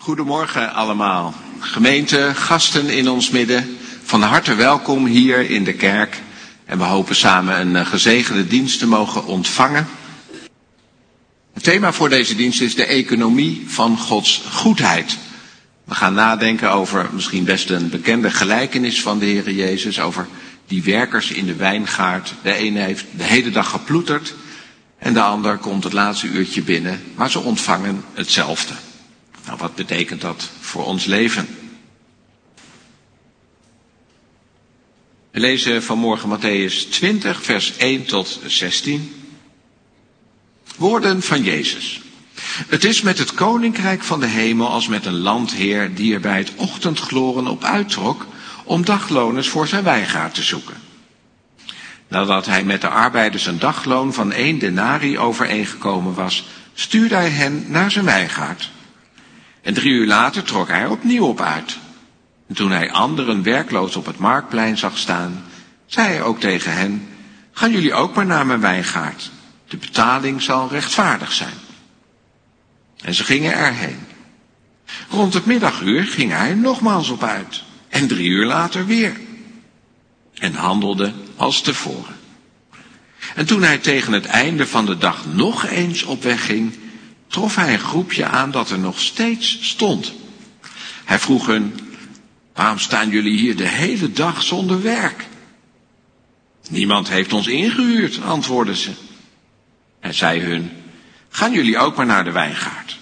Goedemorgen allemaal. Gemeente, gasten in ons midden, van harte welkom hier in de kerk. En we hopen samen een gezegende dienst te mogen ontvangen. Het thema voor deze dienst is de economie van Gods goedheid. We gaan nadenken over misschien best een bekende gelijkenis van de Heer Jezus. Over die werkers in de wijngaard. De ene heeft de hele dag geploeterd en de ander komt het laatste uurtje binnen. Maar ze ontvangen hetzelfde. Nou, wat betekent dat voor ons leven? We lezen vanmorgen Mattheüs 20, vers 1 tot 16. Woorden van Jezus. Het is met het koninkrijk van de hemel als met een landheer die er bij het ochtendgloren op uittrok om dagloners voor zijn wijngaard te zoeken. Nadat hij met de arbeiders een dagloon van 1 denari overeengekomen was, stuurde hij hen naar zijn wijngaard. En 3 uur later trok hij er opnieuw op uit. En toen hij anderen werkloos op het marktplein zag staan, zei hij ook tegen hen: gaan jullie ook maar naar mijn wijngaard. De betaling zal rechtvaardig zijn. En ze gingen erheen. Rond het middaguur ging hij nogmaals op uit. En 3 uur later weer. En handelde als tevoren. En toen hij tegen het einde van de dag nog eens op weg ging, trof hij een groepje aan dat er nog steeds stond. Hij vroeg hun: waarom staan jullie hier de hele dag zonder werk? Niemand heeft ons ingehuurd, antwoordden ze. Hij zei hun: gaan jullie ook maar naar de wijngaard.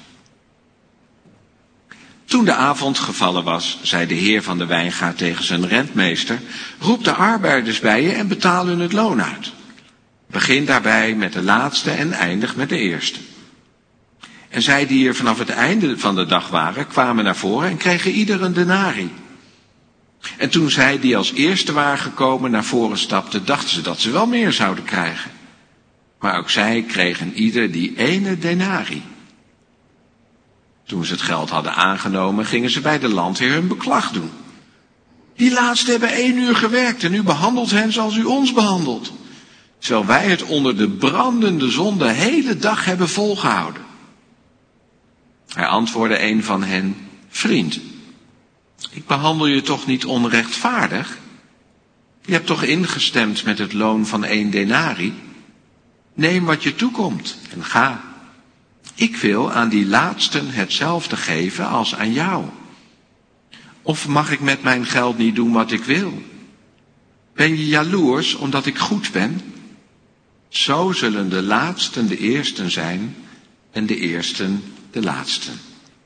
Toen de avond gevallen was, zei de heer van de wijngaard tegen zijn rentmeester: roep de arbeiders bij je en betaal hun het loon uit. Begin daarbij met de laatste en eindig met de eerste. En zij die er vanaf het einde van de dag waren, kwamen naar voren en kregen ieder een denari. En toen zij die als eerste waren gekomen naar voren stapten, dachten ze dat ze wel meer zouden krijgen. Maar ook zij kregen ieder die ene denari. Toen ze het geld hadden aangenomen, gingen ze bij de landheer hun beklag doen. Die laatsten hebben 1 uur gewerkt en u behandelt hen zoals u ons behandelt. Terwijl wij het onder de brandende zon de hele dag hebben volgehouden. Hij antwoordde een van hen: vriend, ik behandel je toch niet onrechtvaardig? Je hebt toch ingestemd met het loon van 1 denari? Neem wat je toekomt en ga. Ik wil aan die laatsten hetzelfde geven als aan jou. Of mag ik met mijn geld niet doen wat ik wil? Ben je jaloers omdat ik goed ben? Zo zullen de laatsten de eersten zijn en de eersten de laatsten.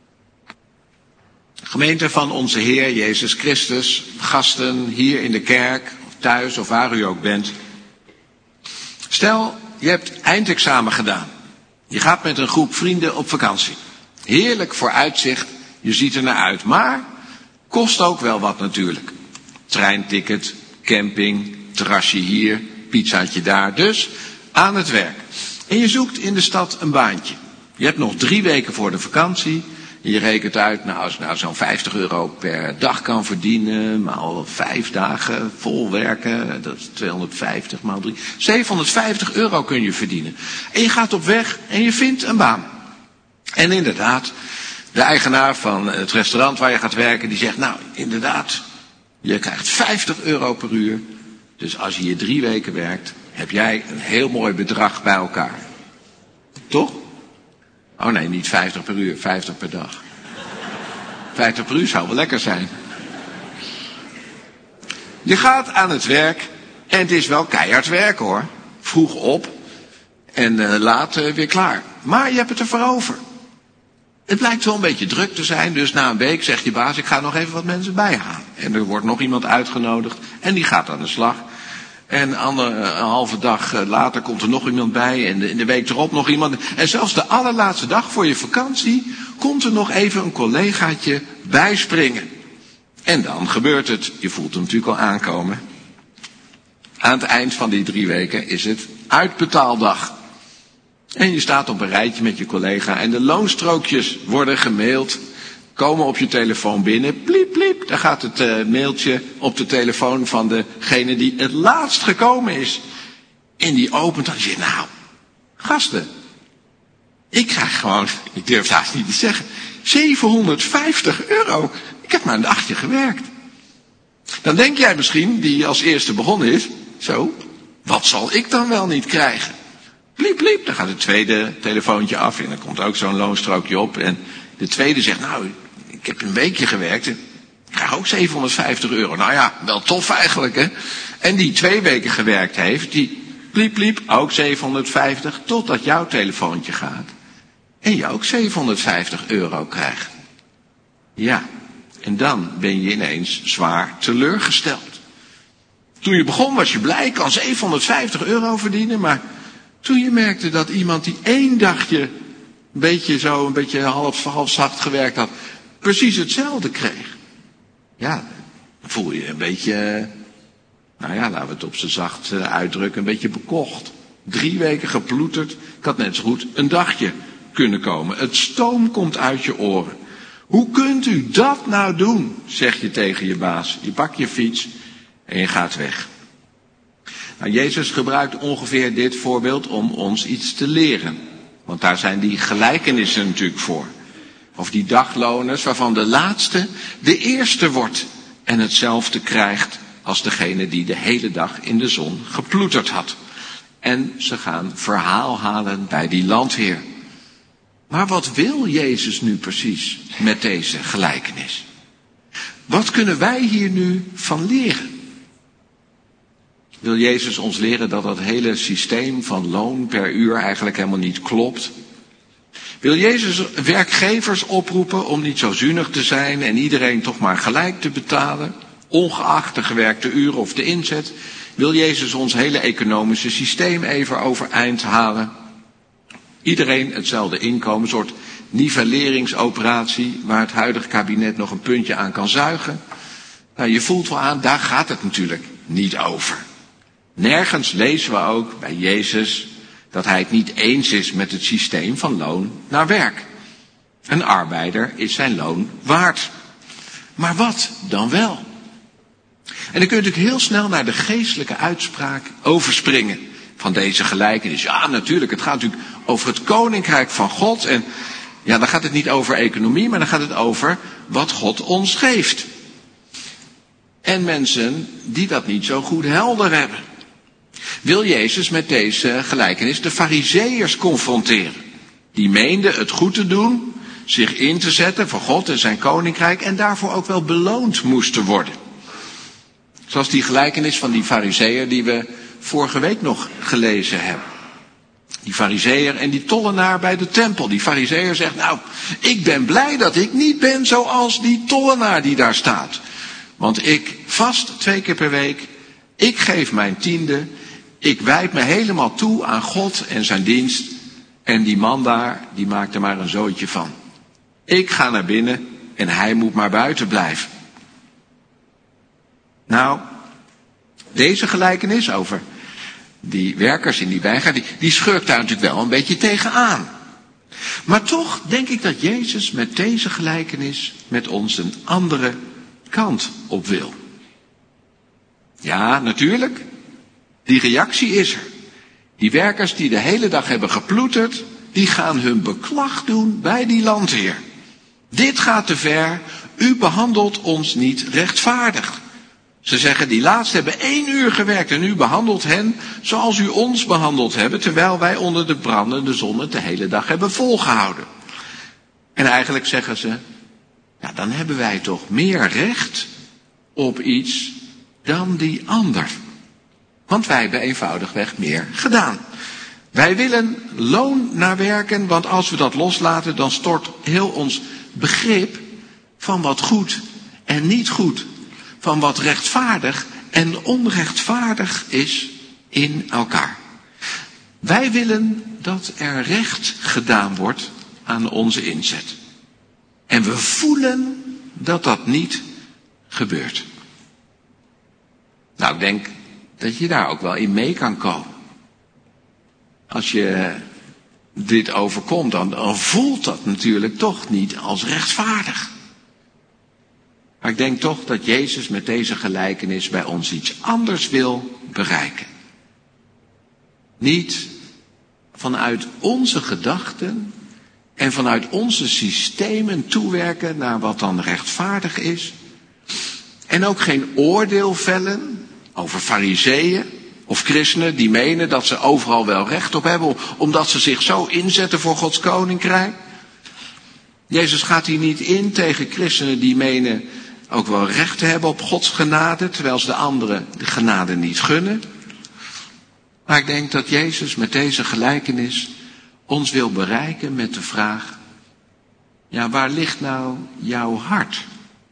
Gemeente van onze Heer Jezus Christus, gasten hier in de kerk, of thuis of waar u ook bent. Stel, je hebt eindexamen gedaan. Je gaat met een groep vrienden op vakantie. Heerlijk vooruitzicht, je ziet er naar uit, maar kost ook wel wat natuurlijk. Treinticket, camping, terrasje hier, pizzaatje daar, dus aan het werk. En je zoekt in de stad een baantje. Je hebt nog 3 weken voor de vakantie. En je rekent uit, nou, als ik nou zo'n €50 per dag kan verdienen, maar al 5 dagen vol werken, dat is 250 maal 3. €750 kun je verdienen. En je gaat op weg en je vindt een baan. En inderdaad, de eigenaar van het restaurant waar je gaat werken, die zegt: nou, inderdaad, je krijgt €50 per uur. Dus als je hier 3 weken werkt, heb jij een heel mooi bedrag bij elkaar. Toch? Oh nee, niet 50 per uur, 50 per dag. 50 per uur zou wel lekker zijn. Je gaat aan het werk en het is wel keihard werken hoor. Vroeg op en laat weer klaar. Maar je hebt het ervoor over. Het blijkt wel een beetje druk te zijn, dus na een week zegt je baas: ik ga nog even wat mensen bijhalen. En er wordt nog iemand uitgenodigd en die gaat aan de slag. En een halve dag later komt er nog iemand bij. En in de week erop nog iemand. En zelfs de allerlaatste dag voor je vakantie komt er nog even een collegaatje bijspringen. En dan gebeurt het. Je voelt hem natuurlijk al aankomen. Aan het eind van die 3 weken is het uitbetaaldag. En je staat op een rijtje met je collega. En de loonstrookjes worden gemaild. Komen op je telefoon binnen, pliep, pliep. Daar gaat het mailtje op de telefoon van degene die het laatst gekomen is. En die opent en zegt: nou, gasten, ik krijg gewoon, ik durf het haast niet te zeggen, €750. Ik heb maar een dagje gewerkt. Dan denk jij misschien, die als eerste begonnen is, zo, wat zal ik dan wel niet krijgen? Bliep, bliep, dan gaat het tweede telefoontje af en dan komt ook zo'n loonstrookje op. En de tweede zegt, nou, ik heb een weekje gewerkt en ik krijg ook €750. Nou ja, wel tof eigenlijk, hè. En die 2 weken gewerkt heeft, die bliep, bliep, ook 750, totdat jouw telefoontje gaat. En je ook €750 krijgt. Ja, en dan ben je ineens zwaar teleurgesteld. Toen je begon was je blij, ik kan €750 verdienen, maar toen je merkte dat iemand die 1 dagje een beetje half zacht gewerkt had, precies hetzelfde kreeg. Ja, dan voel je een beetje, nou ja, laten we het op z'n zacht uitdrukken, een beetje bekocht. 3 weken geploeterd, ik had net zo goed een dagje kunnen komen. Het stoom komt uit je oren. Hoe kunt u dat nou doen, zeg je tegen je baas. Je pakt je fiets en je gaat weg. Nou, Jezus gebruikt ongeveer dit voorbeeld om ons iets te leren. Want daar zijn die gelijkenissen natuurlijk voor. Of die dagloners waarvan de laatste de eerste wordt en hetzelfde krijgt als degene die de hele dag in de zon geploeterd had. En ze gaan verhaal halen bij die landheer. Maar wat wil Jezus nu precies met deze gelijkenis? Wat kunnen wij hier nu van leren? Wil Jezus ons leren dat dat hele systeem van loon per uur eigenlijk helemaal niet klopt? Wil Jezus werkgevers oproepen om niet zo zuinig te zijn en iedereen toch maar gelijk te betalen, ongeacht de gewerkte uren of de inzet? Wil Jezus ons hele economische systeem even overeind halen? Iedereen hetzelfde inkomen, een soort nivelleringsoperatie waar het huidige kabinet nog een puntje aan kan zuigen. Nou, je voelt wel aan, daar gaat het natuurlijk niet over. Nergens lezen we ook bij Jezus dat hij het niet eens is met het systeem van loon naar werk. Een arbeider is zijn loon waard. Maar wat dan wel? En dan kun je natuurlijk heel snel naar de geestelijke uitspraak overspringen van deze gelijkenis. Ja, natuurlijk, het gaat natuurlijk over het koninkrijk van God. En ja, dan gaat het niet over economie, maar dan gaat het over wat God ons geeft. En mensen die dat niet zo goed helder hebben. Wil Jezus met deze gelijkenis de Farizeeërs confronteren. Die meenden het goed te doen, zich in te zetten voor God en zijn koninkrijk en daarvoor ook wel beloond moesten worden. Zoals die gelijkenis van die Farizeeër die we vorige week nog gelezen hebben. Die Farizeeër en die tollenaar bij de tempel. Die Farizeeër zegt, nou, ik ben blij dat ik niet ben zoals die tollenaar die daar staat. Want ik vast 2 keer per week, ik geef mijn 10e, ik wijd me helemaal toe aan God en zijn dienst. En die man daar, die maakt er maar een zootje van. Ik ga naar binnen en hij moet maar buiten blijven. Nou, deze gelijkenis over die werkers in die wijngaard, die schurkt daar natuurlijk wel een beetje tegenaan. Maar toch denk ik dat Jezus met deze gelijkenis met ons een andere kant op wil. Ja, natuurlijk. Die reactie is er. Die werkers die de hele dag hebben geploeterd, die gaan hun beklag doen bij die landheer. Dit gaat te ver, u behandelt ons niet rechtvaardig. Ze zeggen, die laatsten hebben 1 uur gewerkt en u behandelt hen zoals u ons behandeld hebt, terwijl wij onder de brandende zon het de hele dag hebben volgehouden. En eigenlijk zeggen ze, ja, dan hebben wij toch meer recht op iets dan die ander. Want wij hebben eenvoudigweg meer gedaan. Wij willen loon naar werken, want als we dat loslaten, dan stort heel ons begrip van wat goed en niet goed, van wat rechtvaardig en onrechtvaardig is in elkaar. Wij willen dat er recht gedaan wordt aan onze inzet. En we voelen dat dat niet gebeurt. Nou, ik denk dat je daar ook wel in mee kan komen. Als je dit overkomt, dan voelt dat natuurlijk toch niet als rechtvaardig. Maar ik denk toch dat Jezus met deze gelijkenis bij ons iets anders wil bereiken. Niet vanuit onze gedachten en vanuit onze systemen toewerken naar wat dan rechtvaardig is. En ook geen oordeel vellen over farizeeën of christenen die menen dat ze overal wel recht op hebben, omdat ze zich zo inzetten voor Gods koninkrijk. Jezus gaat hier niet in tegen christenen die menen ook wel recht te hebben op Gods genade, terwijl ze de anderen de genade niet gunnen. Maar ik denk dat Jezus met deze gelijkenis ons wil bereiken met de vraag: ja, waar ligt nou jouw hart?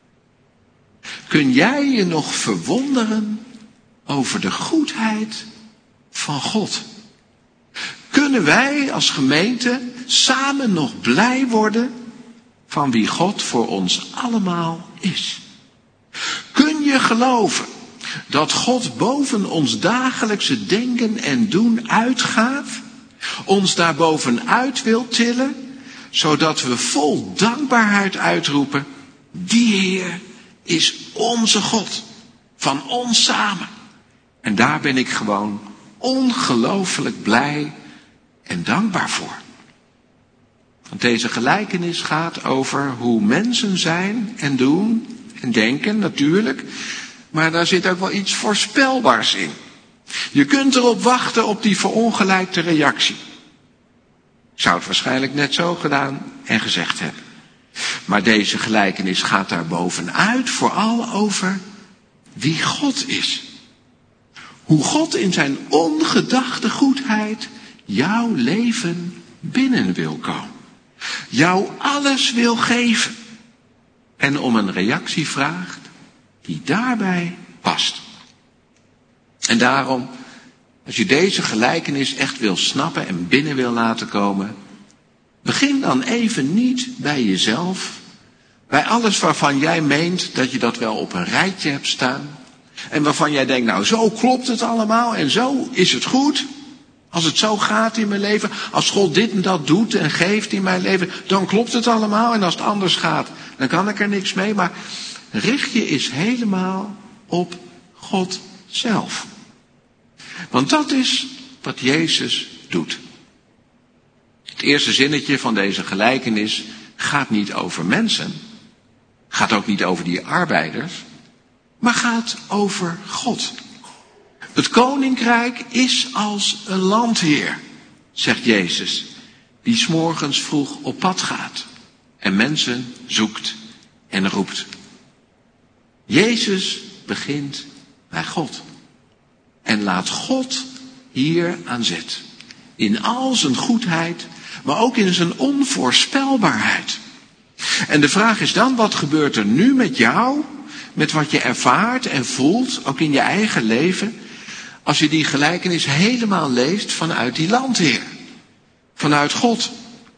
Kun jij je nog verwonderen over de goedheid van God? Kunnen wij als gemeente samen nog blij worden van wie God voor ons allemaal is? Kun je geloven dat God boven ons dagelijkse denken en doen uitgaat, ons daarbovenuit wil tillen, zodat we vol dankbaarheid uitroepen: die Heer is onze God, van ons samen. En daar ben ik gewoon ongelooflijk blij en dankbaar voor. Want deze gelijkenis gaat over hoe mensen zijn en doen en denken, natuurlijk. Maar daar zit ook wel iets voorspelbaars in. Je kunt erop wachten op die verongelijkte reactie. Ik zou het waarschijnlijk net zo gedaan en gezegd hebben. Maar deze gelijkenis gaat daar bovenuit vooral over wie God is. Hoe God in zijn ongedachte goedheid jouw leven binnen wil komen. Jou alles wil geven. En om een reactie vraagt die daarbij past. En daarom, als je deze gelijkenis echt wil snappen en binnen wil laten komen, begin dan even niet bij jezelf, bij alles waarvan jij meent dat je dat wel op een rijtje hebt staan. En waarvan jij denkt, nou zo klopt het allemaal en zo is het goed. Als het zo gaat in mijn leven, als God dit en dat doet en geeft in mijn leven, dan klopt het allemaal. En als het anders gaat, dan kan ik er niks mee. Maar richt je eens helemaal op God zelf. Want dat is wat Jezus doet. Het eerste zinnetje van deze gelijkenis gaat niet over mensen. Gaat ook niet over die arbeiders. Maar gaat over God. Het koninkrijk is als een landheer, zegt Jezus, die 's morgens vroeg op pad gaat en mensen zoekt en roept. Jezus begint bij God en laat God hier aan zet. In al zijn goedheid, maar ook in zijn onvoorspelbaarheid. En de vraag is dan, wat gebeurt er nu met jou, met wat je ervaart en voelt, ook in je eigen leven, als je die gelijkenis helemaal leest vanuit die landheer, vanuit God.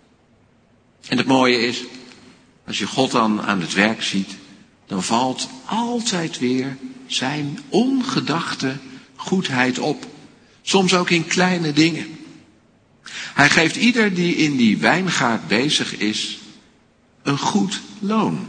En het mooie is, als je God dan aan het werk ziet, dan valt altijd weer zijn ongedachte goedheid op. Soms ook in kleine dingen. Hij geeft ieder die in die wijngaard bezig is een goed loon.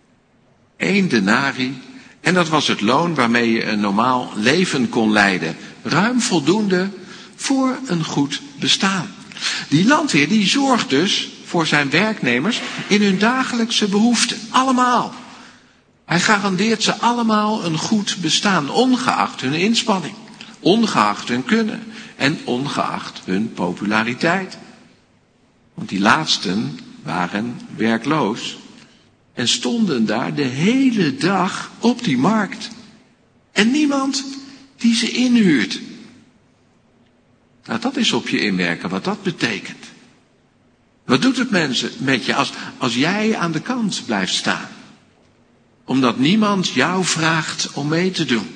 1 denari, en dat was het loon waarmee je een normaal leven kon leiden. Ruim voldoende voor een goed bestaan. Die landheer die zorgt dus voor zijn werknemers in hun dagelijkse behoeften. Allemaal. Hij garandeert ze allemaal een goed bestaan, ongeacht hun inspanning, ongeacht hun kunnen en ongeacht hun populariteit. Want die laatsten waren werkloos en stonden daar de hele dag op die markt. En niemand die ze inhuurt. Nou, dat is op je inwerken, wat dat betekent. Wat doet het mensen met je als jij aan de kant blijft staan? Omdat niemand jou vraagt om mee te doen.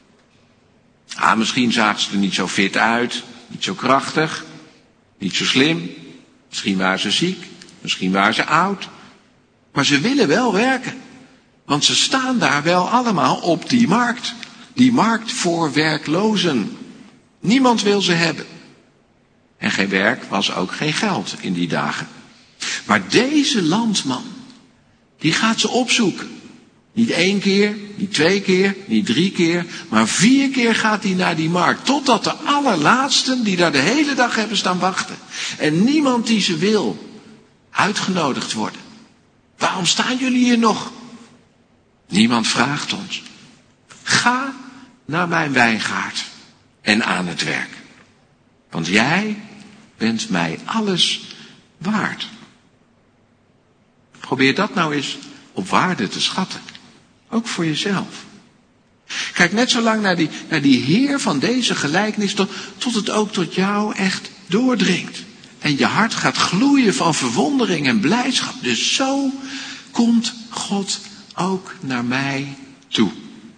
Misschien zagen ze er niet zo fit uit, niet zo krachtig, niet zo slim. Misschien waren ze ziek, misschien waren ze oud. Maar ze willen wel werken. Want ze staan daar wel allemaal op die markt. Die markt voor werklozen. Niemand wil ze hebben. En geen werk was ook geen geld in die dagen. Maar deze landman, die gaat ze opzoeken. Niet 1 keer, niet 2 keer, niet 3 keer, maar 4 keer gaat hij naar die markt. Totdat de allerlaatsten die daar de hele dag hebben staan wachten. En niemand die ze wil. uitgenodigd worden. Waarom staan jullie hier nog? Niemand vraagt ons. Ga naar mijn wijngaard en aan het werk. Want jij bent mij alles waard. Probeer dat nou eens op waarde te schatten. Ook voor jezelf. Kijk net zo lang naar die Heer van deze gelijkenis tot het ook tot jou echt doordringt. En je hart gaat gloeien van verwondering en blijdschap. Dus zo komt God ook naar mij toe.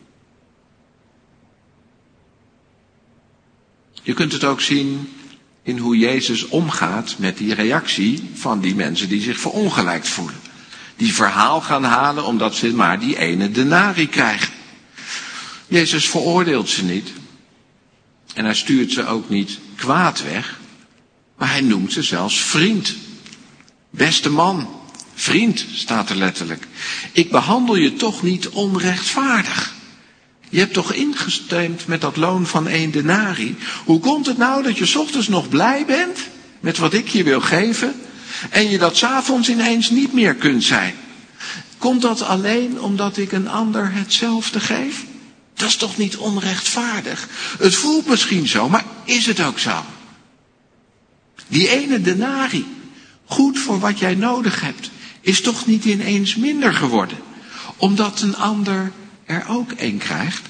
Je kunt het ook zien in hoe Jezus omgaat met die reactie van die mensen die zich verongelijkt voelen. Die verhaal gaan halen omdat ze maar die ene denarii krijgen. Jezus veroordeelt ze niet. En hij stuurt ze ook niet kwaad weg. Maar hij noemt ze zelfs vriend. Beste man, vriend staat er letterlijk. Ik behandel je toch niet onrechtvaardig. Je hebt toch ingestemd met dat loon van 1 denarii. Hoe komt het nou dat je 's ochtends nog blij bent met wat ik je wil geven en je dat 's avonds ineens niet meer kunt zijn? Komt dat alleen omdat ik een ander hetzelfde geef? Dat is toch niet onrechtvaardig? Het voelt misschien zo, maar is het ook zo? Die 1 denarii, goed voor wat jij nodig hebt, is toch niet ineens minder geworden, omdat een ander er ook 1 krijgt?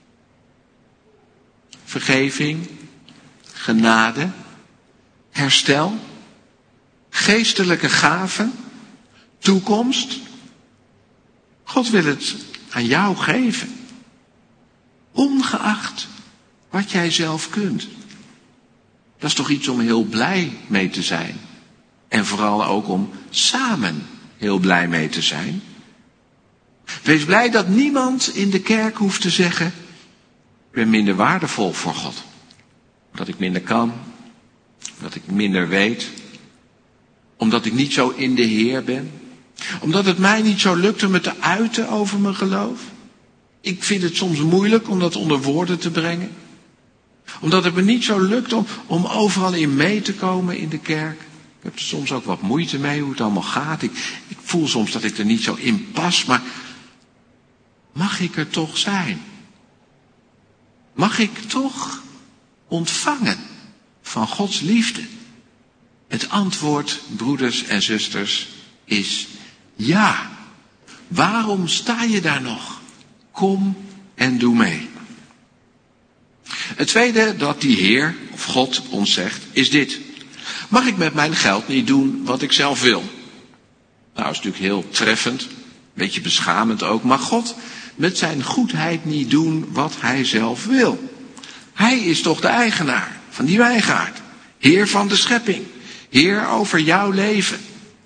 Vergeving, genade, herstel, geestelijke gaven, toekomst. God wil het aan jou geven. Ongeacht wat jij zelf kunt. Dat is toch iets om heel blij mee te zijn. En vooral ook om samen heel blij mee te zijn. Wees blij dat niemand in de kerk hoeft te zeggen: ik ben minder waardevol voor God. Dat ik minder kan. Dat ik minder weet. Omdat ik niet zo in de Heer ben. Omdat het mij niet zo lukt om me te uiten over mijn geloof. Ik vind het soms moeilijk om dat onder woorden te brengen. Omdat het me niet zo lukt om overal in mee te komen in de kerk. Ik heb er soms ook wat moeite mee hoe het allemaal gaat. Ik voel soms dat ik er niet zo in pas, maar mag ik er toch zijn? Mag ik toch ontvangen van Gods liefde? Het antwoord, broeders en zusters, is ja. Waarom sta je daar nog? Kom en doe mee. Het tweede dat die Heer of God ons zegt is dit. Mag ik met mijn geld niet doen wat ik zelf wil? Nou, dat is natuurlijk heel treffend. Een beetje beschamend ook. Mag God met zijn goedheid niet doen wat hij zelf wil? Hij is toch de eigenaar van die wijngaard. Heer van de schepping. Heer over jouw leven.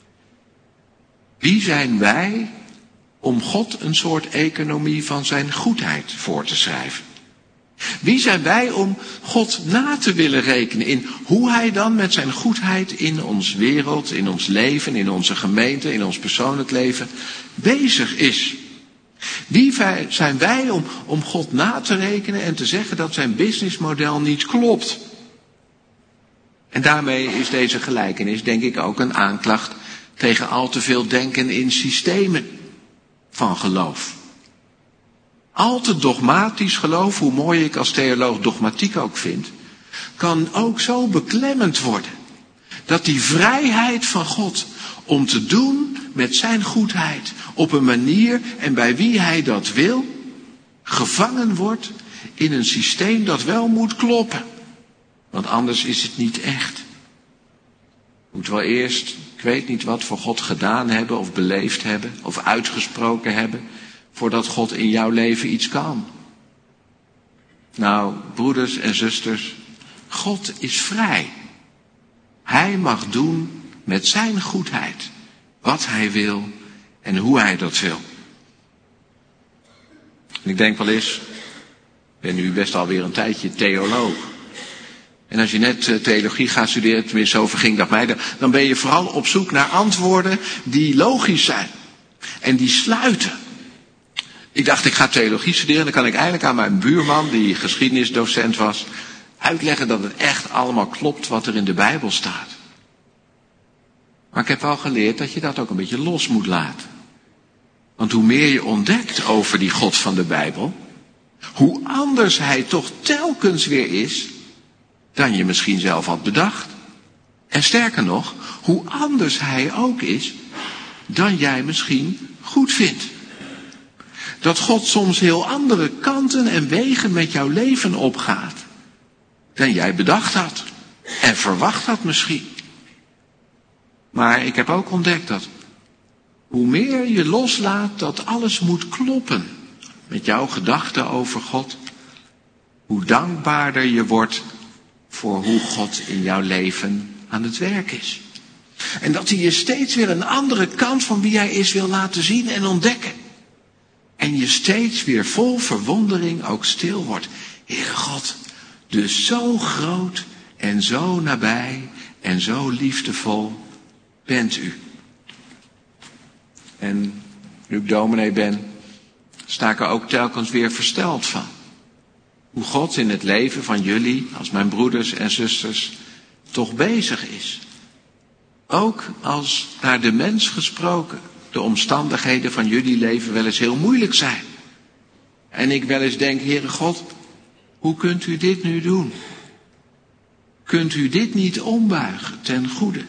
Wie zijn wij om God een soort economie van zijn goedheid voor te schrijven? Wie zijn wij om God na te willen rekenen in hoe hij dan met zijn goedheid in ons wereld, in ons leven, in onze gemeente, in ons persoonlijk leven bezig is? Wie zijn wij om God na te rekenen en te zeggen dat zijn businessmodel niet klopt? En daarmee is deze gelijkenis denk ik ook een aanklacht tegen al te veel denken in systemen van geloof. Al te dogmatisch geloof, hoe mooi ik als theoloog dogmatiek ook vind, kan ook zo beklemmend worden. Dat die vrijheid van God om te doen met zijn goedheid op een manier en bij wie hij dat wil, gevangen wordt in een systeem dat wel moet kloppen. Want anders is het niet echt. Moet wel eerst, ik weet niet wat, voor God gedaan hebben of beleefd hebben of uitgesproken hebben, voordat God in jouw leven iets kan. Nou, broeders en zusters, God is vrij. Hij mag doen met zijn goedheid wat hij wil en hoe hij dat wil. En ik denk wel eens, ik ben nu best alweer een tijdje theoloog. En als je net theologie gaat studeren, tenminste zo verging dat mij, dan ben je vooral op zoek naar antwoorden die logisch zijn. En die sluiten. Ik dacht, ik ga theologie studeren, dan kan ik eigenlijk aan mijn buurman, die geschiedenisdocent was, uitleggen dat het echt allemaal klopt wat er in de Bijbel staat. Maar ik heb wel geleerd dat je dat ook een beetje los moet laten. Want hoe meer je ontdekt over die God van de Bijbel, hoe anders hij toch telkens weer is dan je misschien zelf had bedacht. En sterker nog, hoe anders hij ook is dan jij misschien goed vindt. Dat God soms heel andere kanten en wegen met jouw leven opgaat dan jij bedacht had en verwacht had misschien. Maar ik heb ook ontdekt dat hoe meer je loslaat dat alles moet kloppen met jouw gedachten over God, hoe dankbaarder je wordt voor hoe God in jouw leven aan het werk is. En dat hij je steeds weer een andere kant van wie hij is wil laten zien en ontdekken. En je steeds weer vol verwondering ook stil wordt. Heere God, dus zo groot en zo nabij en zo liefdevol bent u. En nu ik dominee ben, sta ik er ook telkens weer versteld van. Hoe God in het leven van jullie, als mijn broeders en zusters, toch bezig is. Ook als naar de mens gesproken de omstandigheden van jullie leven wel eens heel moeilijk zijn. En ik wel eens denk, Heere God, hoe kunt u dit nu doen? Kunt u dit niet ombuigen ten goede?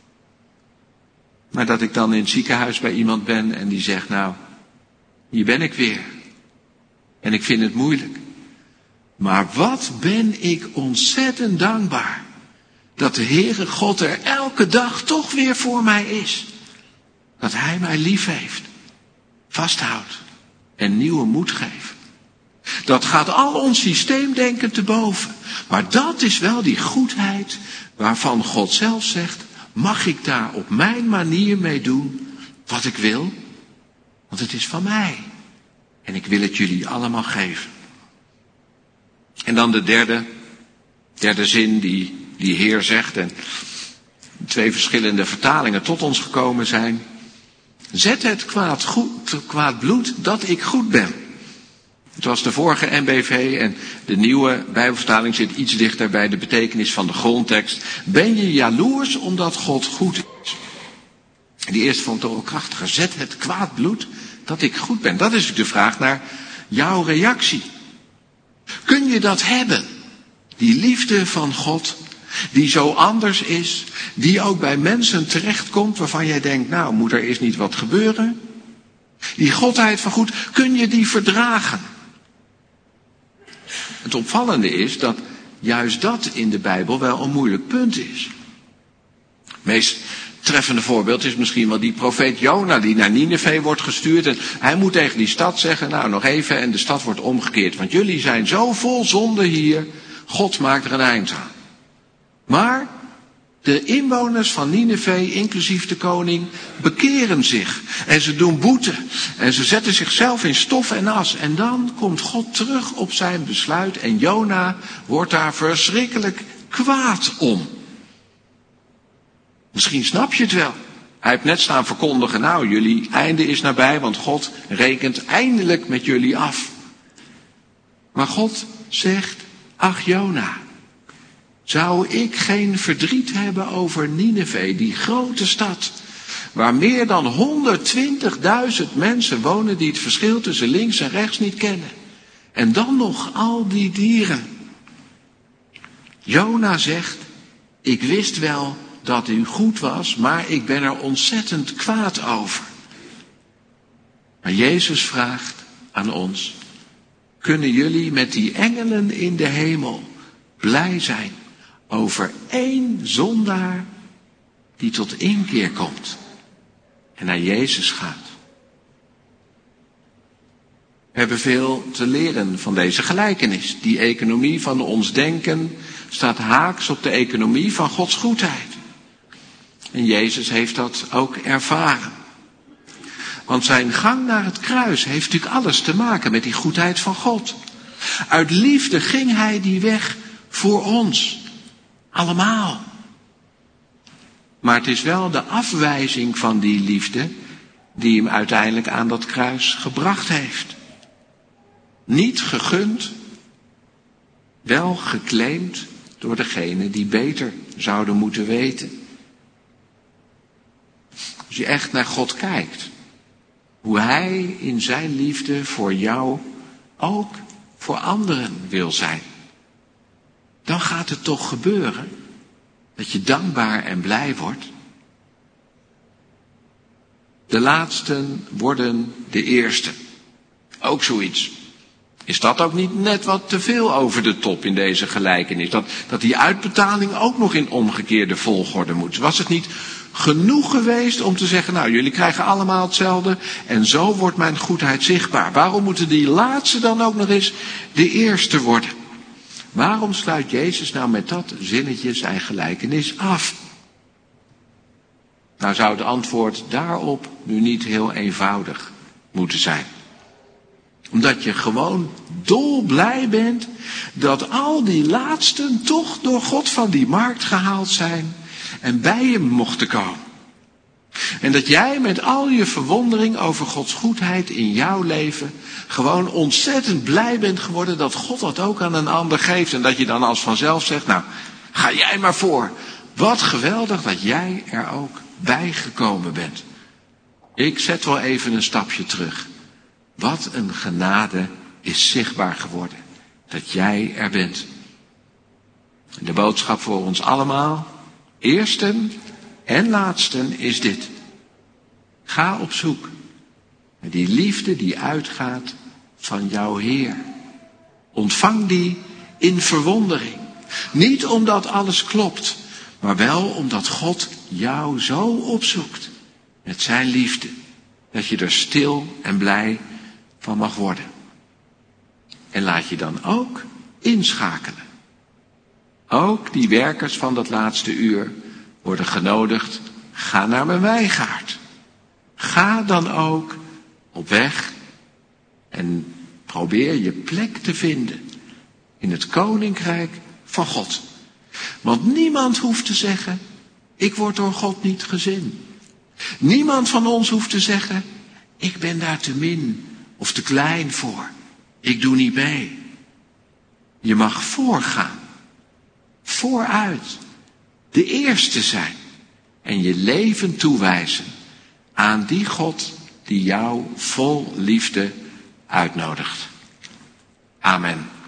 Maar dat ik dan in het ziekenhuis bij iemand ben en die zegt, nou, hier ben ik weer. En ik vind het moeilijk. Maar wat ben ik ontzettend dankbaar dat de Heere God er elke dag toch weer voor mij is. Dat hij mij lief heeft, vasthoudt en nieuwe moed geeft. Dat gaat al ons systeemdenken te boven. Maar dat is wel die goedheid waarvan God zelf zegt, mag ik daar op mijn manier mee doen wat ik wil? Want het is van mij. En ik wil het jullie allemaal geven. En dan de derde zin die Heer zegt en 2 verschillende vertalingen tot ons gekomen zijn. Zet het kwaad bloed dat ik goed ben. Het was de vorige NBV en de nieuwe Bijbelvertaling zit iets dichter bij de betekenis van de grondtekst. Ben je jaloers omdat God goed is? Die eerste vond ik toch wel krachtiger. Zet het kwaad bloed dat ik goed ben. Dat is de vraag naar jouw reactie. Kun je dat hebben? Die liefde van God, die zo anders is, die ook bij mensen terechtkomt waarvan jij denkt, nou moet er eerst niet wat gebeuren? Die godheid van goed, kun je die verdragen? Het opvallende is dat juist dat in de Bijbel wel een moeilijk punt is. Het meest treffende voorbeeld is misschien wel die profeet Jona die naar Nineve wordt gestuurd. En hij moet tegen die stad zeggen, nou nog even en de stad wordt omgekeerd. Want jullie zijn zo vol zonde hier, God maakt er een eind aan. Maar de inwoners van Nineve, inclusief de koning, bekeren zich. En ze doen boete. En ze zetten zichzelf in stof en as. En dan komt God terug op zijn besluit. En Jona wordt daar verschrikkelijk kwaad om. Misschien snap je het wel. Hij heeft net staan verkondigen, nou jullie einde is nabij, want God rekent eindelijk met jullie af. Maar God zegt, ach Jona, zou ik geen verdriet hebben over Nineve, die grote stad, waar meer dan 120.000 mensen wonen die het verschil tussen links en rechts niet kennen. En dan nog al die dieren. Jona zegt, ik wist wel dat u goed was, maar ik ben er ontzettend kwaad over. Maar Jezus vraagt aan ons, kunnen jullie met die engelen in de hemel blij zijn over 1 zondaar die tot inkeer komt en naar Jezus gaat? We hebben veel te leren van deze gelijkenis. Die economie van ons denken staat haaks op de economie van Gods goedheid. En Jezus heeft dat ook ervaren. Want zijn gang naar het kruis heeft natuurlijk alles te maken met die goedheid van God. Uit liefde ging hij die weg voor ons. Allemaal. Maar het is wel de afwijzing van die liefde die hem uiteindelijk aan dat kruis gebracht heeft. Niet gegund, wel geclaimd door degenen die beter zouden moeten weten. Als je echt naar God kijkt. Hoe Hij in zijn liefde voor jou ook voor anderen wil zijn. Dan gaat het toch gebeuren dat je dankbaar en blij wordt. De laatsten worden de eersten. Ook zoiets. Is dat ook niet net wat te veel over de top in deze gelijkenis? Dat die uitbetaling ook nog in omgekeerde volgorde moet. Was het niet genoeg geweest om te zeggen, nou, jullie krijgen allemaal hetzelfde en zo wordt mijn goedheid zichtbaar. Waarom moeten die laatste dan ook nog eens de eerste worden? Waarom sluit Jezus nou met dat zinnetje zijn gelijkenis af? Nou zou het antwoord daarop nu niet heel eenvoudig moeten zijn. Omdat je gewoon dolblij bent dat al die laatsten toch door God van die markt gehaald zijn en bij hem mochten komen. En dat jij met al je verwondering over Gods goedheid in jouw leven gewoon ontzettend blij bent geworden dat God dat ook aan een ander geeft. En dat je dan als vanzelf zegt, nou, ga jij maar voor. Wat geweldig dat jij er ook bij gekomen bent. Ik zet wel even een stapje terug. Wat een genade is zichtbaar geworden dat jij er bent. De boodschap voor ons allemaal, eersten en laatsten, is dit. Ga op zoek naar die liefde die uitgaat van jouw Heer. Ontvang die in verwondering. Niet omdat alles klopt, maar wel omdat God jou zo opzoekt met zijn liefde, dat je er stil en blij van mag worden. En laat je dan ook inschakelen. Ook die werkers van dat laatste uur worden genodigd, ga naar mijn wijngaard. Ga dan ook op weg en probeer je plek te vinden in het koninkrijk van God. Want niemand hoeft te zeggen, ik word door God niet gezien. Niemand van ons hoeft te zeggen, ik ben daar te min of te klein voor. Ik doe niet mee. Je mag voorgaan. Vooruit. De eerste zijn. En je leven toewijzen aan die God die jou vol liefde uitnodigt. Amen.